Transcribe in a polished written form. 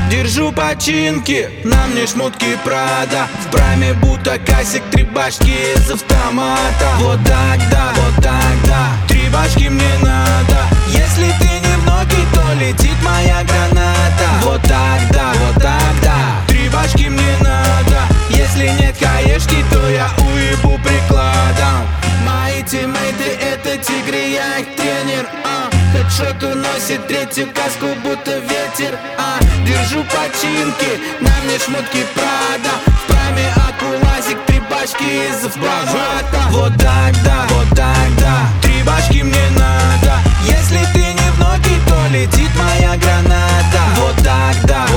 Держу починки, на мне шмотки Прада. В прайме будто касик, 3 башки из автомата. Вот тогда, 3 башки мне надо. Если ты не в ноги, то летит моя граната. Вот тогда, 3 башки мне надо. Если нет хаешки, то я уебу прикладом. Мои тиммейты это тигры, я их тренер. Хедшот уносит третью каску, будто ветер. Держу починки, на мне шмотки Прада. В прайме акулазик, 3 башки из автомата. Вот тогда, 3 башки мне надо. Если ты не в ноги, то летит моя граната. Вот тогда,